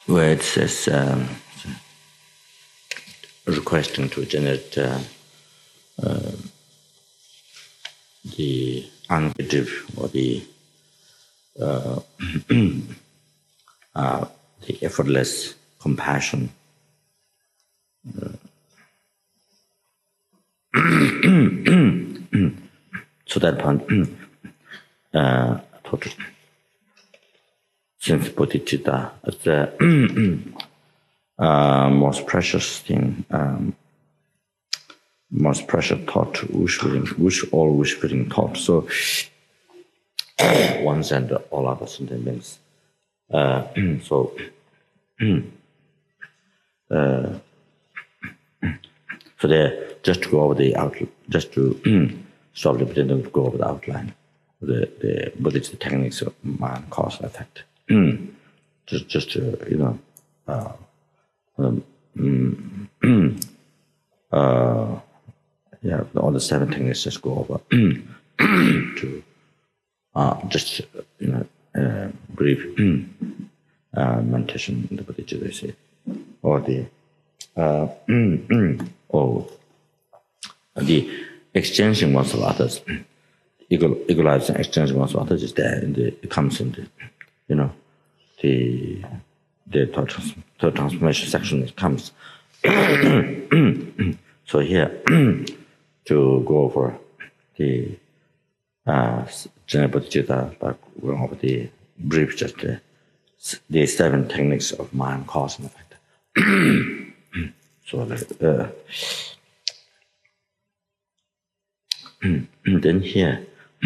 where it says requesting to generate the uncreative or the effortless compassion. So that point, since bodhicitta is the most precious thing, most precious thought, all wish-filling thought. So one and all other sentiments. So there, just to go over the outline, just to stop the pretending to go over the outline, the Buddhist techniques of mind, cause, and effect. Just to, all the 7 techniques just go over to just brief meditation in the Bodhicitta, or the exchanging ones of others, equalizing exchanging ones of others is there, and it comes in the third transformation section. It comes. So here to go over the general Bodhicitta, but going over the brief, just the 7 techniques of mind, cause, and effect. So then here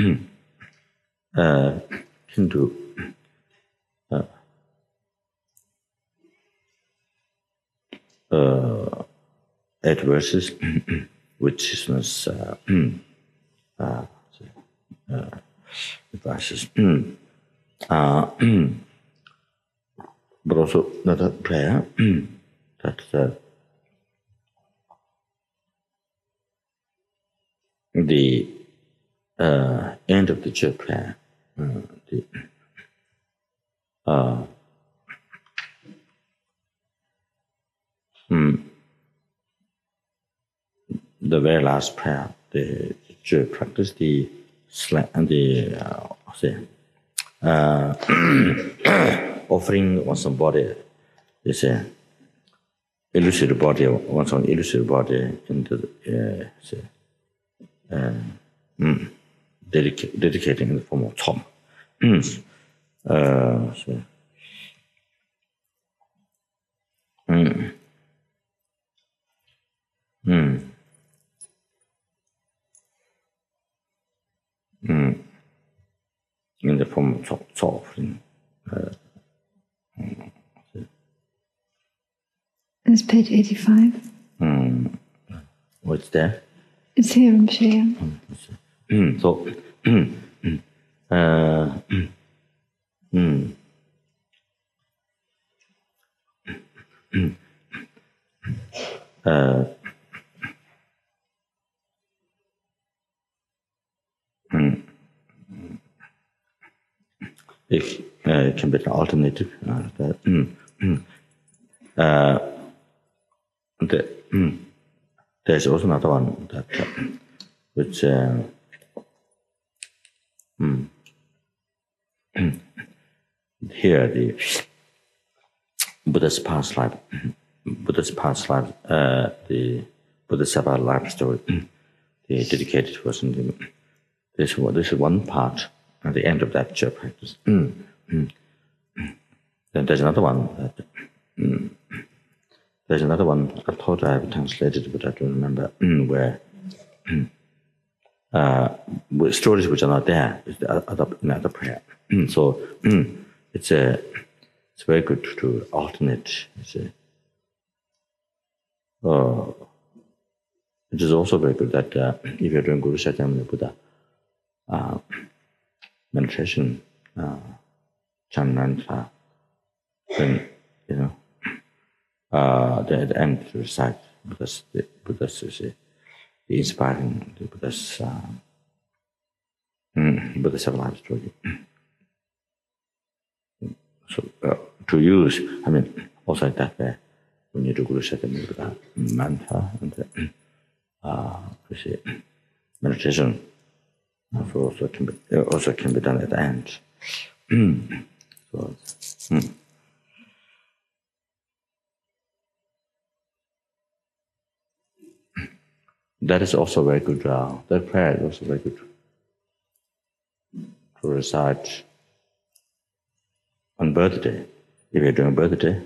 into 8 verses, which is advices, but also another prayer that the end of the church prayer, the very last prayer, the church practice, the offering one's own body, is a illusory body, one's own illusory body into dedicating in the form of Tom. In the form of offering. It's page 85. What's there? It's here in Shaya. So, it can be an alternative. There's also another one that which here the Buddha's past life, the Bodhisattva life story, the dedicated person. This is one part at the end of that church practice. Then there's another one that I thought I have translated, but I don't remember where. Stories which are not there is another prayer. So it's very good to alternate. It is also very good that if you're doing Guru Shakyamuni Buddha meditation, chant mantra, then at the end to recite Buddha's the inspiring the Buddha's life story. So to use, most like that way. We need to go to the mantra and meditation also can be done at the end. That is also very good. That prayer is also very good to recite on birthday. If you're doing birthday.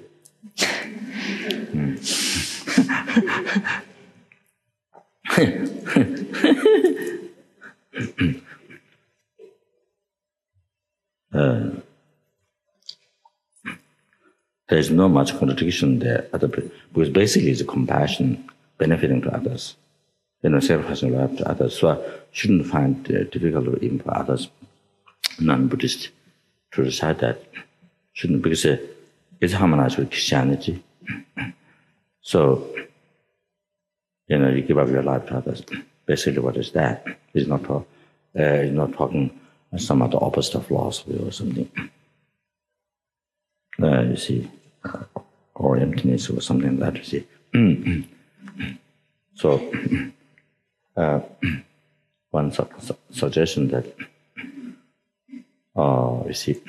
There's not much contradiction there, because basically it's a compassion benefiting to others. Sacrificing life to others. So I shouldn't find it difficult even for others, non-Buddhist, to recite that. Shouldn't, because it's harmonized with Christianity. So, you give up your life to others. Basically, what is that? It's not talking some other opposite of philosophy or something. You see, or emptiness or something like that. You see. So, one suggestion that, you see,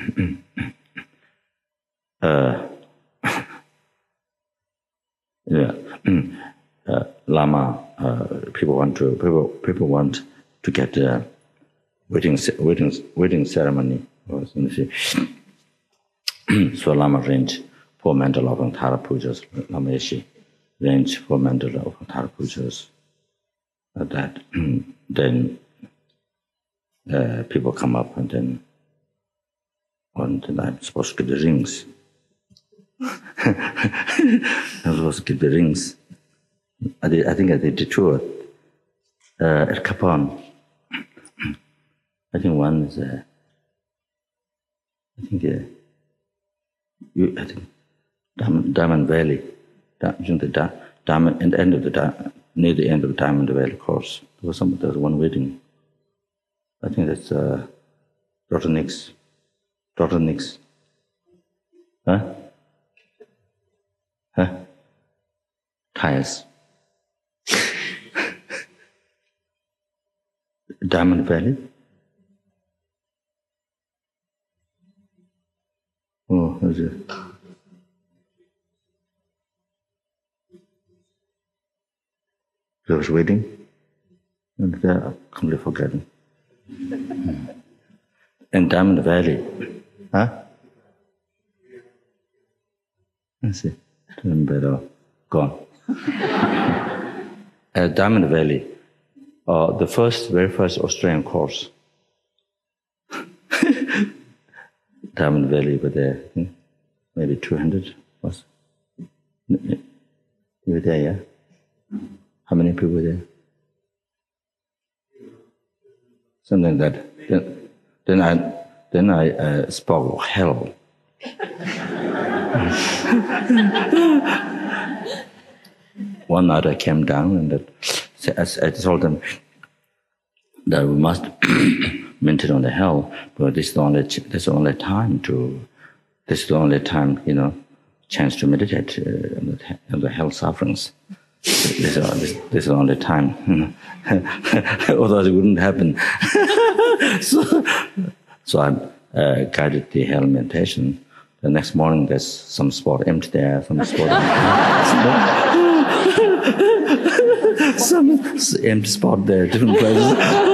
Lama, people want to get wedding ceremony. So Lama arranged 4 mandala of Tara Pujas. Lama Yeshe arranged 4 mandala of Tara Pujas. That then people come up and then I'm supposed to give the rings. I'm supposed to give the rings. I think I did the tour at Kapon. I think one is I think Diamond Valley. Diamond, in the end of the near the end of the Diamond Valley course, there was one wedding. I think that's Dr. Nix. Dr. Nix. Huh? Tires. Diamond Valley? Oh, is it? There was wedding, and I completely forgotten. And Diamond Valley, huh? I see. I don't remember at all. Gone. At Diamond Valley, the very first Australian course. Diamond Valley, but there, maybe 200 was. You were there, yeah? How many people were there? Something like that. Then I spoke of hell. One night I came down and I told them that we must maintain on the hell, but this is the only time, chance to meditate on the hell sufferings. This is the only time. Otherwise it wouldn't happen. So I guided the hell meditation. The next morning there's some spot empty there, some empty spot there, different places.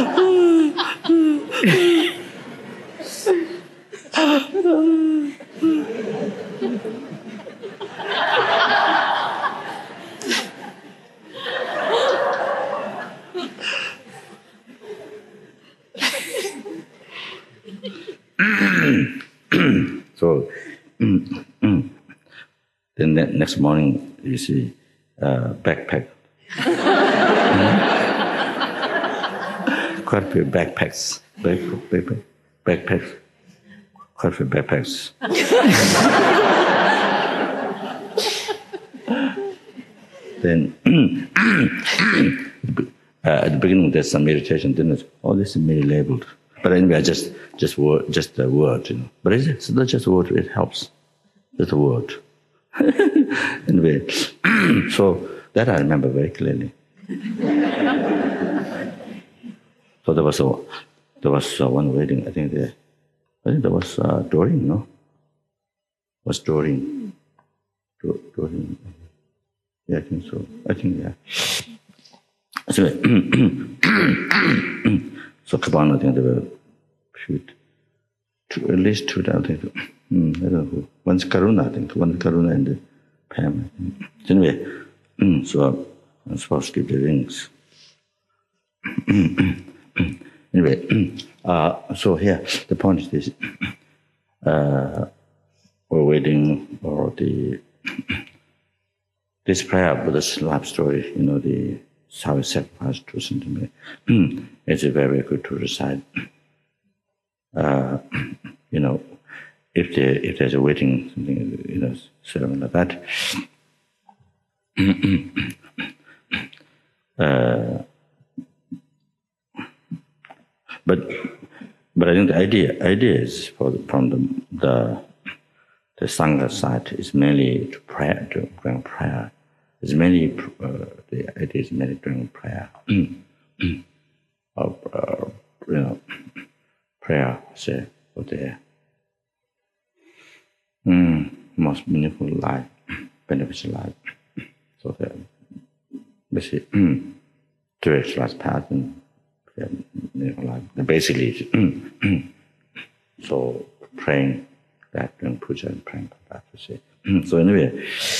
So, then the next morning, you see, backpack. Quite a few backpacks. Backpacks. Quite a few backpacks. Then, at the beginning, there's some meditation, then it's, this is merely labeled. But anyway, just the word, But it's not just a word, it helps. Just a word. Anyway, so that I remember very clearly. So there was one wedding. I think there was Doreen, no? Was Doreen? Doreen? Yeah, I think so. I think yeah. So, so Cabana, I think there were at least two. I think. I don't know who. One's Karuna, I think. One's Karuna and Pam. So anyway, so I'm supposed to give the rings. Anyway, so here the point is this: we're waiting for this prayer Buddha's life story. You know, the how he sacrificed to Santama. It's very good to recite. You know, if there's a wedding, something, you know, ceremony like that. But I think the idea is from the Sangha side is mainly to prayer, to during prayer. It's mainly the idea is mainly during prayer. Of you know, prayer, say, for the most meaningful life, beneficial life. So the basically directionless path and meaningful life. And basically, so praying that during puja and praying for that, to say. So anyway,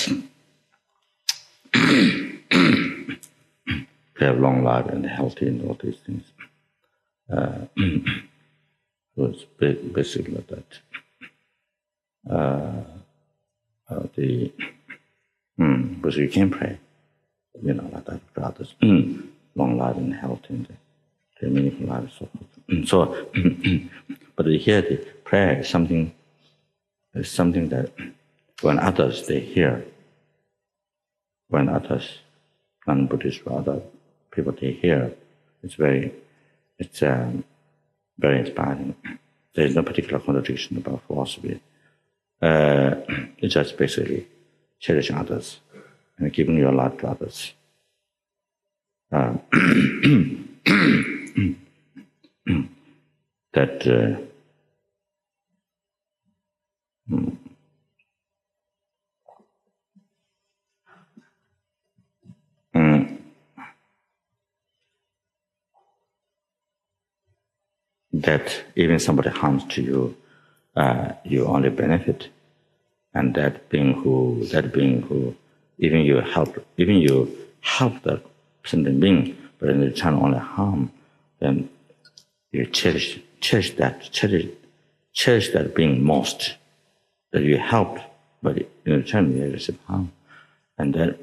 to have long life and healthy and all these things. So it's basically like that. Because you can pray, you know, like that for others. Long life and health and the meaningful life and so forth. So, but here the prayer is something that when others they hear, when others, non-Buddhists or other people they hear, it's very inspiring. There is no particular contradiction about philosophy. It's just basically cherishing others and giving your life to others. That that even somebody harms to you, you only benefit, and that being who, even you help that sentient being, but in return only harm, then you cherish that being most, that you helped, but in return you receive harm, and then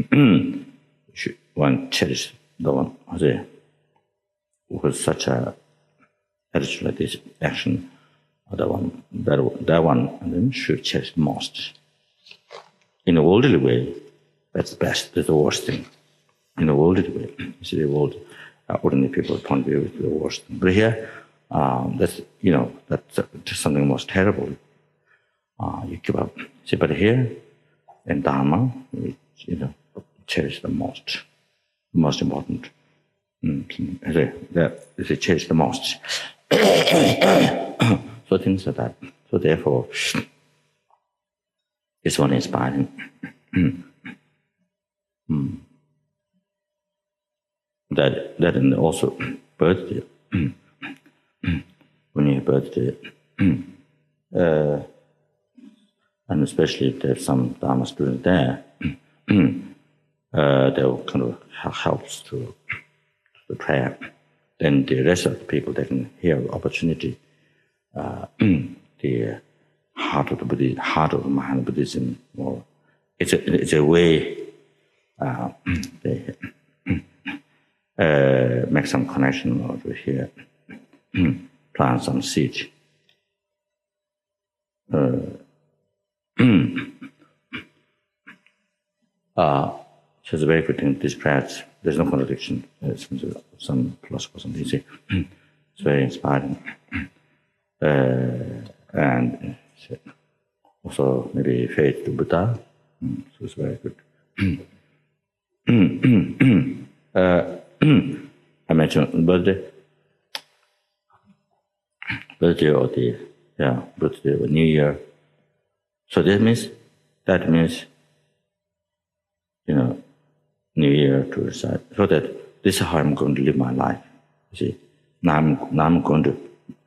one cherish the one with such a attitude like this action, that one, and then should cherish most. In a worldly way, that's best. That's the worst thing. In a worldly way, you see, the world, ordinary people's point of view is the worst thing. But here, that's just something most terrible. You give up. See, but here in Dharma, we cherish the most important. They cherish the most. So things like that. So therefore, it's one inspiring. That and also birthday. When you have birthday, and especially if there's some Dharma student there, that kind of helps to the prayer. Then the rest of the people, they can hear the opportunity, the heart of the Buddhism, heart of the Mahayana Buddhism, or it's a way they make some connection or to hear, plant some seed. So it's a very good thing. This prayer, there's no contradiction. Some philosophers and they say it's very inspiring, and also maybe faith to Buddha, So it's very good. I mentioned birthday or birthday or New Year. So that means, New Year to decide, so that this is how I'm going to live my life. You see, I'm going to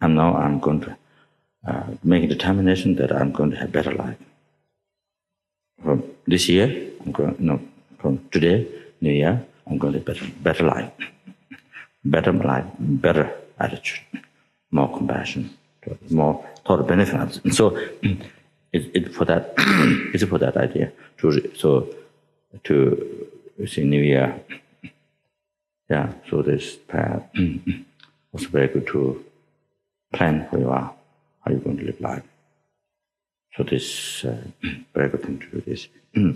make a determination that I'm going to have better life. From this year, from today, New Year, I'm going to have better life, better attitude, more compassion, more total benefits. And so, it's for that idea to see New Year. Yeah, so this prayer was very good to plan who you are, how you're going to live life. So this very good thing to do this.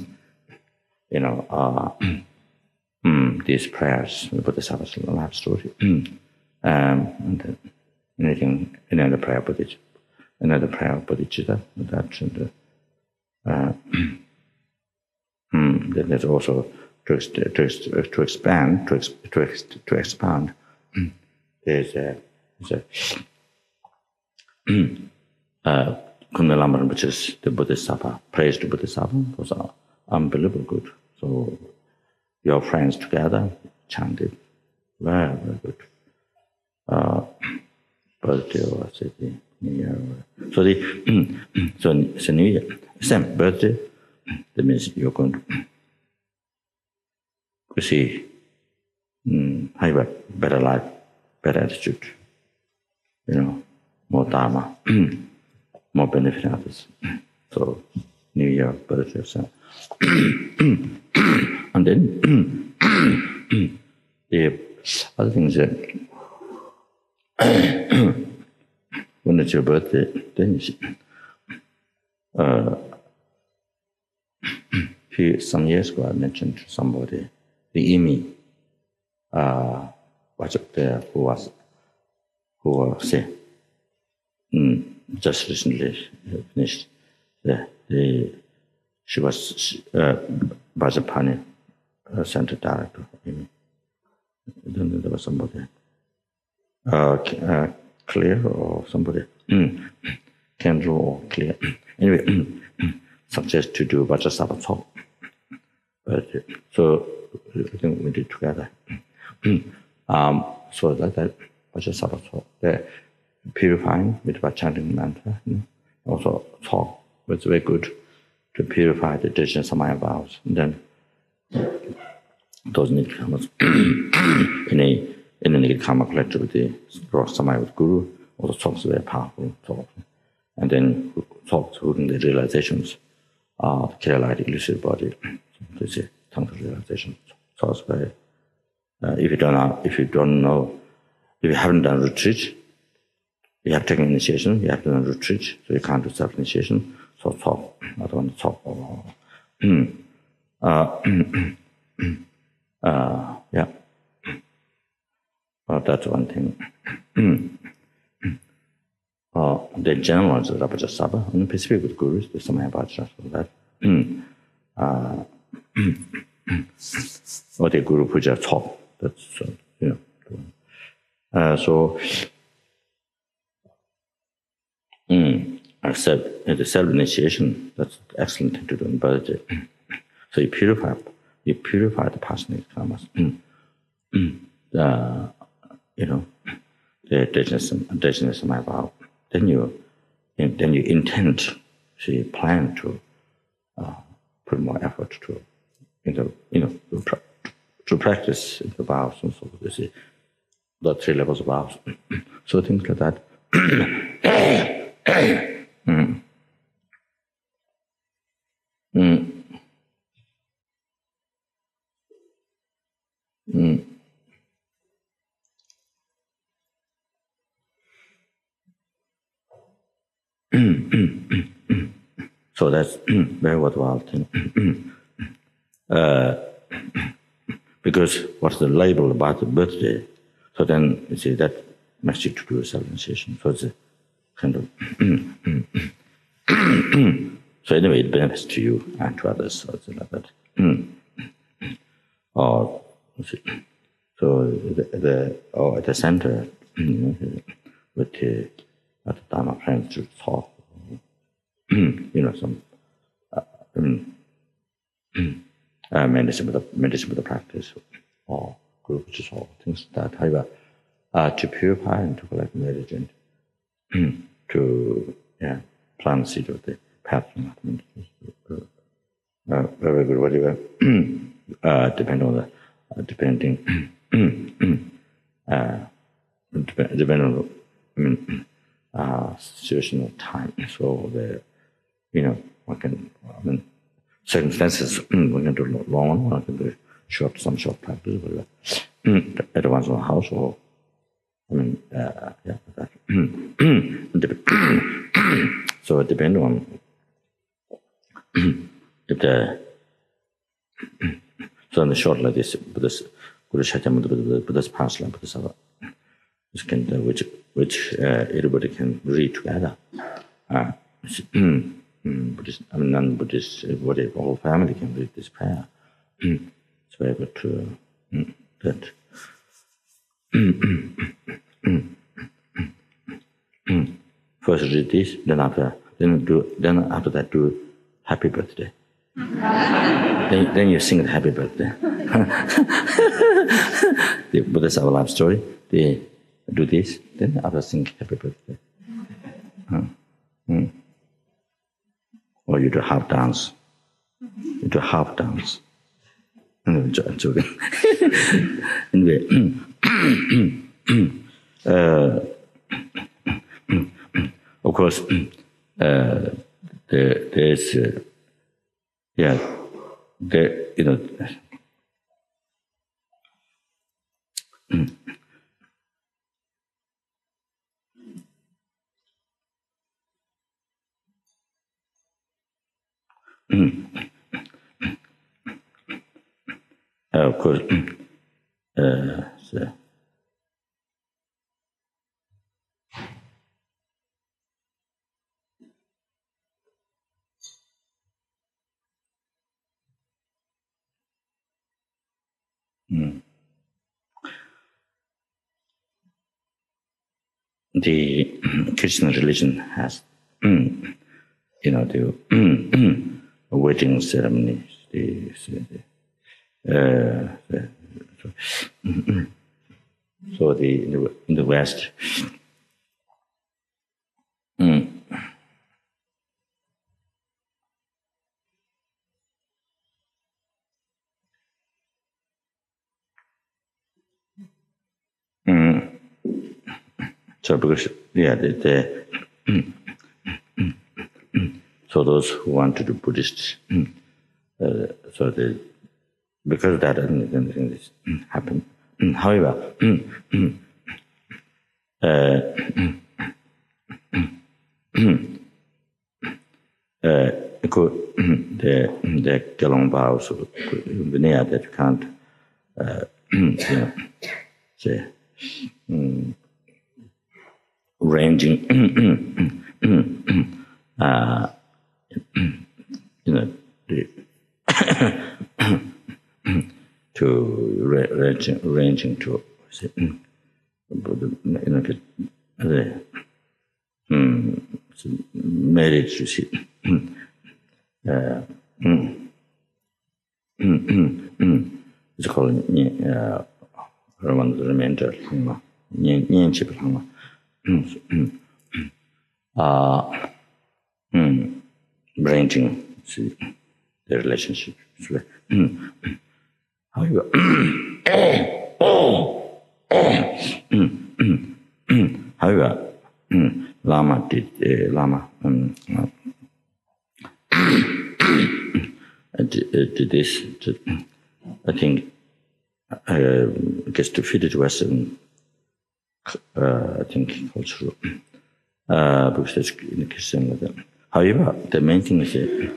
These prayers, Bodhisattva's life story, and any other prayer, Bodhicitta, that, and then there's also to expand. There's Kundalambaram, which is the Bodhisattva, praise to Bodhisattva, was unbelievably good. So your friends together chanted, very, very good. Birthday or city, New Year. So it's a New Year. Same birthday, that means you're going to see how you have better life, better attitude, more Dharma, more benefit others. So New Year, birthday, so. And then the other things that when it's your birthday, then some years ago I mentioned to somebody the Imi was up there who was sick. Just recently finished. She was Vajrapani Center Director. Then there was somebody Clear or somebody Kendra or Clear. Anyway, suggest to do Vajrasattva talk. But so I think we did together. So that Vajrasattva talk, purifying with chanting mantra. Also talk was very good to purify the Dejna Samaya vows. And then those nidkamas in a nidkama collected with the Samaya with Guru, also talks very powerful talk. And then talks holding the realizations of the clear light, illusory body. This is total realization. So it's very if you haven't done retreat, you have taken initiation, you have done retreat, so you can't do self-initiation. So talk, I don't want to talk. Yeah. That's one thing. The general ones are Vajrasattva, and specific with gurus, the Samaya Vajra, that. Or the Guru Puja talk. That's, so, accept the self-initiation, that's excellent thing to do in birthday. So you purify the past karmas. The Dejna Samaya vow. Then you intend, so you plan to put more effort to practice the vows and so you see the 3 levels of vows. So things like that. So that's very worthwhile thing. Because what's the label about the birthday? So then you see that makes you to do a self-initiation. So it's a kind of So anyway, it benefits to you and to others, so it's like that. Or so at the center, with the at the Dharma friends to talk, some medicine with the practice or groups or things like that. However, to purify and to collect religion, to plant the seed of the path. Very good. Whatever. Depending on the situation of time. So circumstances. We can do long, one can do some short practice, whatever. At once in the house or. So it depends on if the so in the short like this Buddhist Buddhist past Buddhist which everybody can read together. Buddhist, non-Buddhist, everybody, the whole family can read this prayer. It's very good to that. First read this, then after that do happy birthday. then you sing the happy birthday. The Buddha's our life story. They do this, then after sing happy birthday. Or you do half dance. You do half dance. I'm joking. Anyway. Of course, there's of course, the Christian religion has, the wedding ceremonies, so in the West, so because so those who want to do Buddhist, because of that, anything this happen. However, the Gelong Bao, so near that you can't, say, ranging, ranging to marriage, you see. It's called remainder, ranging, see, the relationship. However, Lama did this. I think gets to fit it Western. I think cultural because that's in the Christian with them. However, the main thing is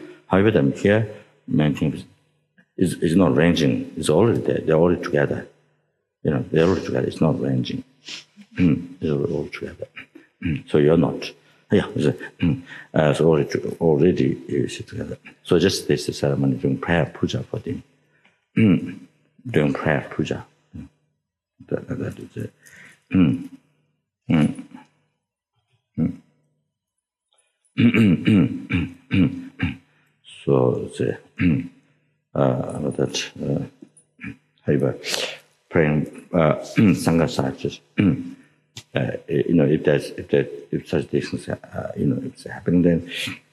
main thing is not ranging. It's already there. They're already together. They're already together. It's not ranging. They're all together. So you're not. Yeah, so already you sit together. So just this ceremony doing prayer puja for them. Doing prayer puja. That is it. So the that however praying sangha sages. If such things if it's happening, then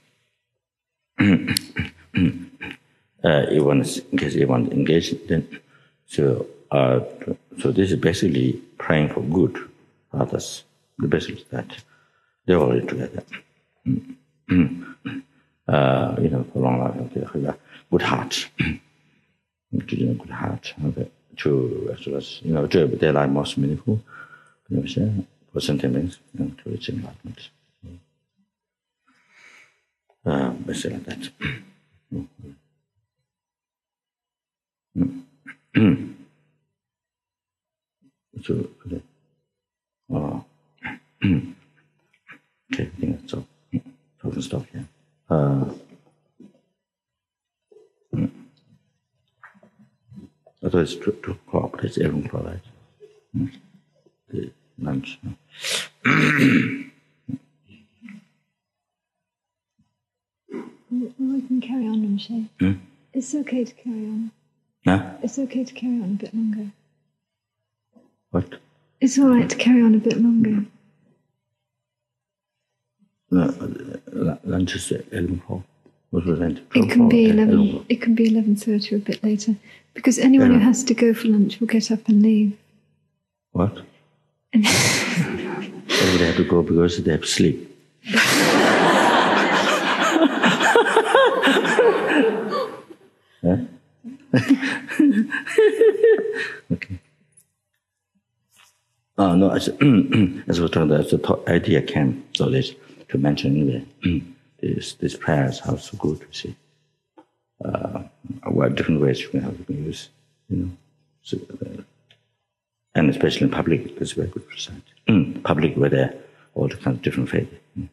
in case you want to engage, then so so this is basically praying for good for others. The basically that they're all together. For long life, they have a good heart. Good heart. As to their life most meaningful. For sentiments and to its enlightenment. Basically like that. So, okay, I think that's all. So we can stop here. Otherwise, to cooperate, everyone provides. The lunch. We can carry on, Rinpoche. It's okay to carry on. Huh? It's okay to carry on a bit longer. What? It's all right to carry on a bit longer. Lunch is 11:00. What was that? It can be 11. It can be 11:30 or a bit later, because anyone who has to go for lunch will get up and leave. What? They have to go because they have to sleep. Okay. Oh no, as we talked about, the idea came so this to mention these prayers how so good to see. What different ways you can use, so, and especially in public, it's very good for sight. Public where there are all the kinds of different faith.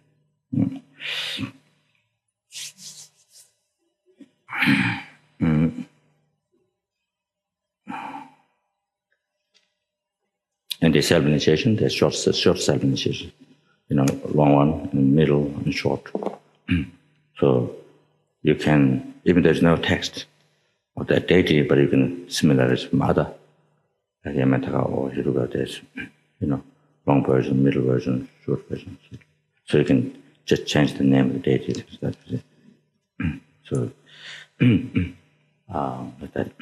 And the self-initiation, there's short self-initiation, long one, middle, and short. So you can, even there's no text of that deity, but you can similarize from other, like Yamataka or Hiruga, there's, long version, middle version, short version. So you can just change the name of the deity. That was it. So, like that.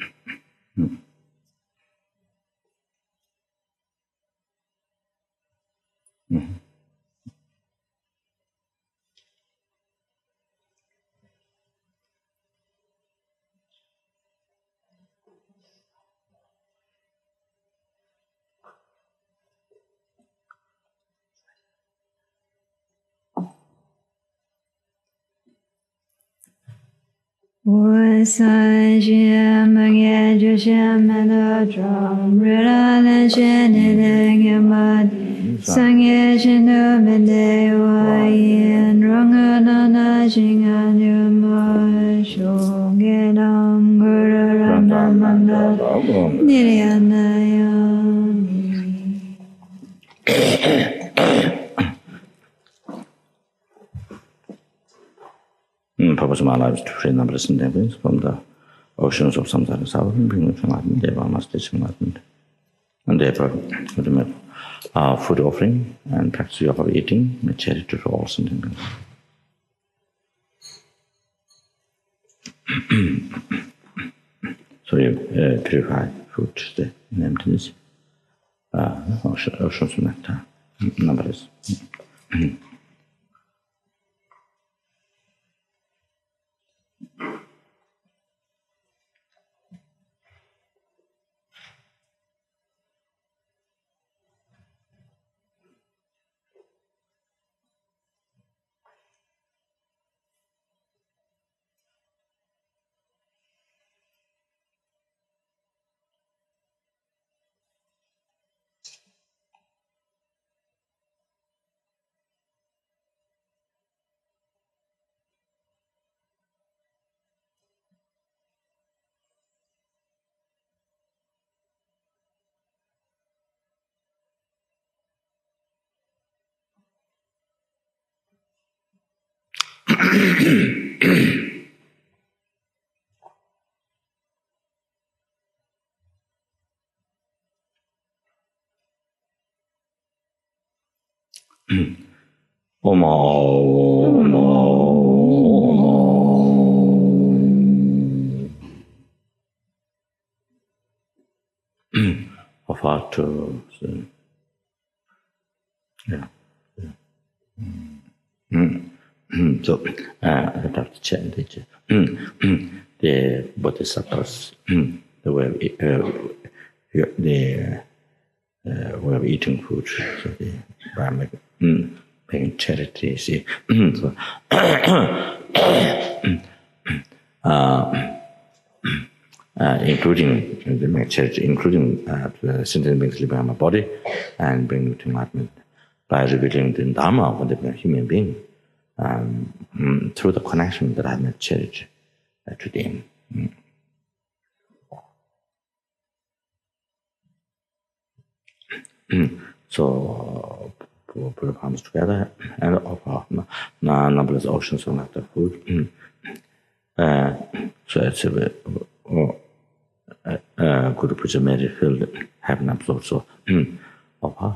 Purpose of my life is to free numberless endeavors from the oceans of samsara south and bring them to enlightenment, thereby must teach enlightenment. And therefore, to make food offering and practice yoga eating, make charity to all sentient beings. So you purify food, the emptiness, oceans of nectar, numberless. Of how to, yeah. So, I have to change the bodhisattvas, the way way of eating food, so by making charity, see, so, including the make charity, including the sentient beings living on my body, and bring to enlightenment by revealing the Dharma of the human being through the connection that I made charity to them. So put the palms together and offer numberless oceans of nectar food. So it's a Guru Puja Mary filled heaven absorbed so offer.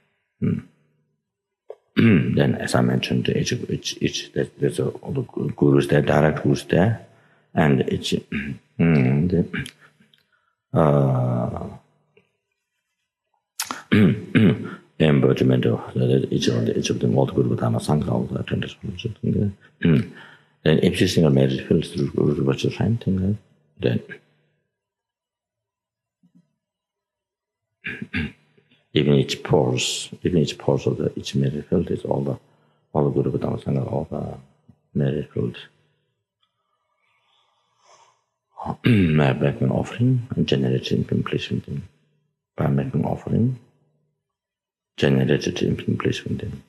Then, as I mentioned, each there's all the gurus there, direct gurus there, and each embodiment of each of them, all the Guru Dhamma Sangha, all the attendants. Then every single marriage fills through Guru virtual same thing. Then even each pores of each marriage field is all the Guru Dhamma Sangha, all the marriage field. By making offering and generating implementation within. By making offering, generated implementation within.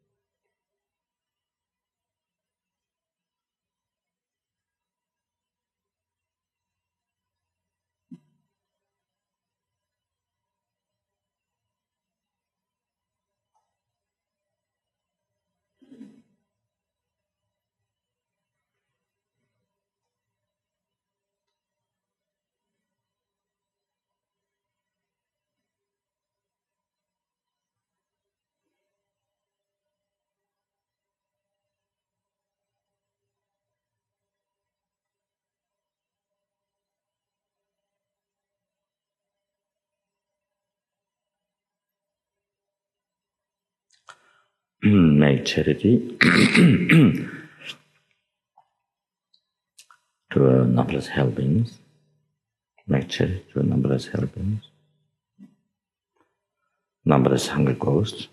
Make charity to numberless hell beings. Make charity to numberless hell beings. Numberless hungry ghosts.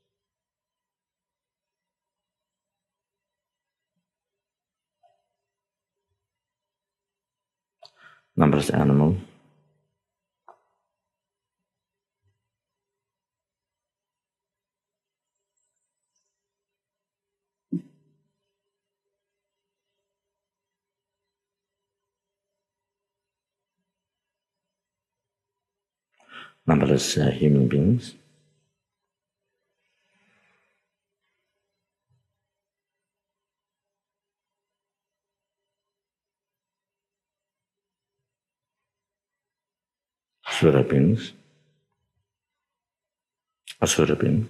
Numberless animals. Numberless human beings. Asura beings. Asura beings.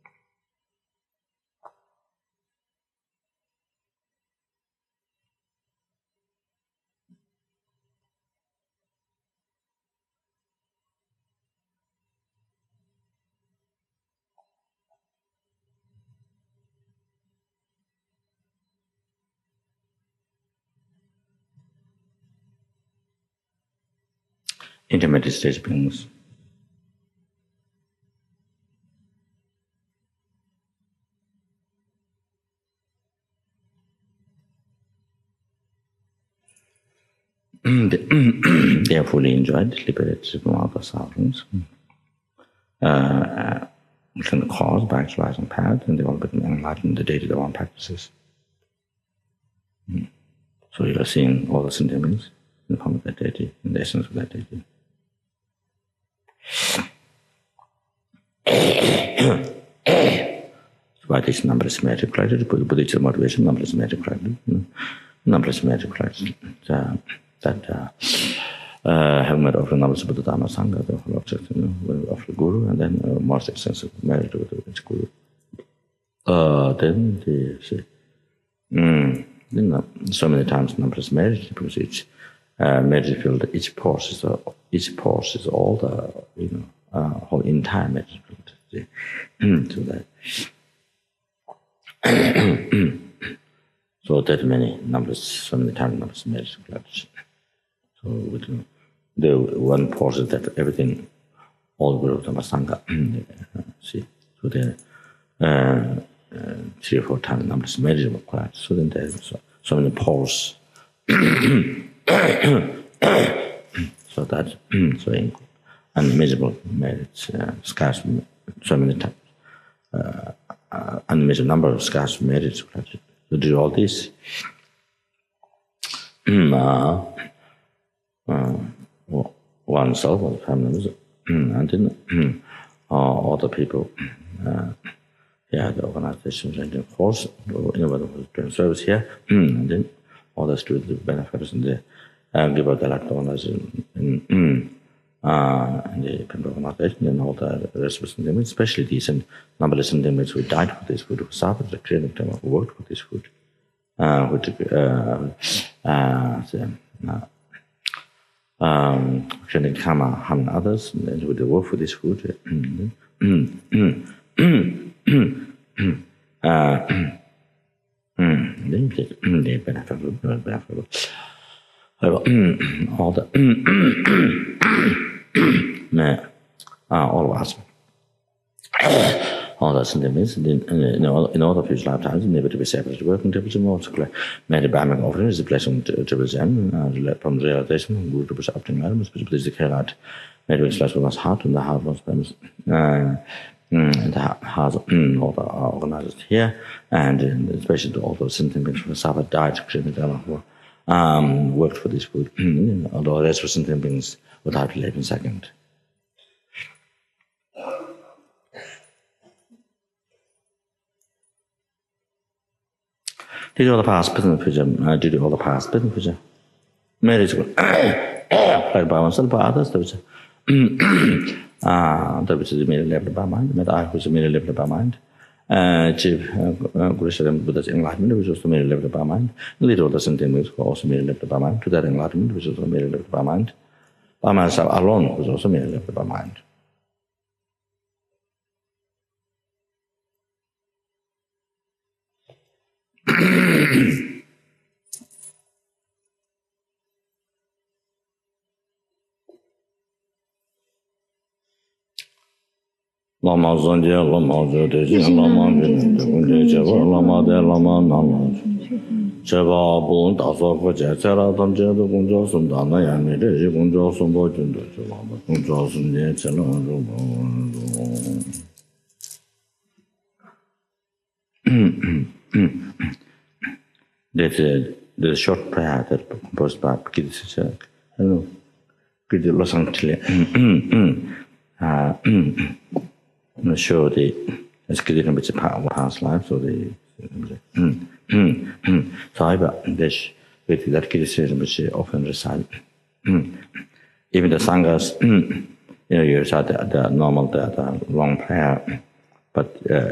Intermediate stage beings. They are fully enjoyed, liberated from all the sufferings. Within the cause by actualizing path, and they all become enlightened in the day to their own practices. So you are seeing all the sentiments in the form of that deity, in the essence of that deity. So by this numberless magic practice, Buddhist motivation, numberless magic practice, numberless magic practice. That having made offering numberless Buddha Dhamma Sangha, the whole object of the Guru, and then most extensive marriage with each Guru. Then so many times numberless marriage, because each marriage field, each pulse is all the whole entire marriage field. So that so that many numbers, so many times numbers marriage field. So the one pulse is that everything, all the group of Sangha. See, so there 3 or 4 times numbers marriage required. So then there's so many poles. So that so unmeasurable marriage, scarce, so many times, unmeasured number of scarce marriage. To do all this, oneself, or family, and then other people. The organizations and the force, who's doing service here, and then all the students, benefits, and the give out the organization, and the organization, and all the rest of them, especially these and numberless inmates who died for this food, who suffered the creative time who worked for this food, training harming others, and who work for this food. All the all of us, all the sentiments in all the future lifetimes, never to be separate working to be more made by my offering is a blessing to present from the realization, good to be optimal, especially the care out made with slash was heart and the heart was and has all the organizers here, and especially all those sentiments who suffered, died, who worked for this food, although the rest were sentient beings without living second. Did all the past, present, future, did all the past, present, future. Marriage, like by oneself, by others, there was the mere level by mind, met I was a mere level by mind. Chief Gurusharam Buddha's enlightenment, which was the mere level by mind. Little the sentiments were also mere level by mind. To that enlightenment, which was the mere level by mind. By myself alone was also mere level by mind. Lama Zonje, Lama Zodeji, Lama Gunje, Lama De Lama Nala. Cheva Bun, Taso Koche, Sera Tamje, the Gunjo Sundana, Yami, Reji Gunjo Sumbo Jundo, Gunjo Sunde, Chelan. The short prayer that composed by Kids, I don't know, Kids Los Angeles. Show the escalating with the past life, so the cyber dish with that criticism which often reside. Even the sanghas, you recite the normal, the long prayer, but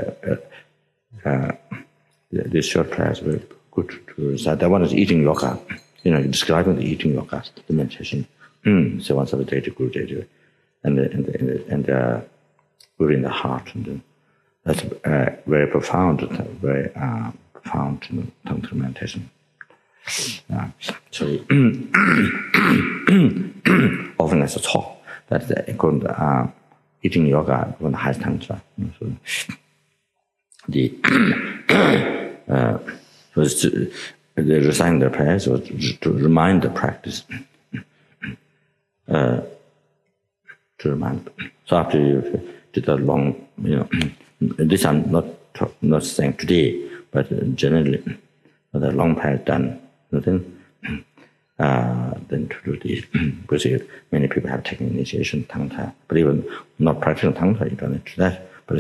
this short prayer is very good to recite. That one is eating yoga, describing the eating yoga, the meditation. So once every day to Guru Day, and within the heart, and that's very profound, very profound tantra meditation. So often as a talk, that's according to eating yoga, according to high tantra. So the reciting the prayers was to remind the practice. To remind. So after you did a long, this I'm not saying today, but generally, the long prayer done, then to do this, because many people have taken initiation tantra, but even not practicing tantra, you don't need to that. But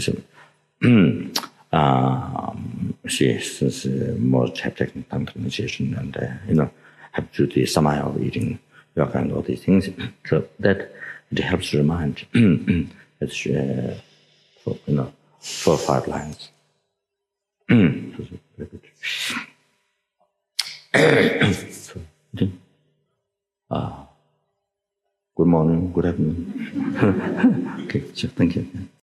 since most have taken tantra initiation and have to do the samaya of eating yoga and all these things, so that it helps to remind. It's 4 or 5 lines. Very good. So, okay. Good morning, good afternoon. Okay, sure, thank you.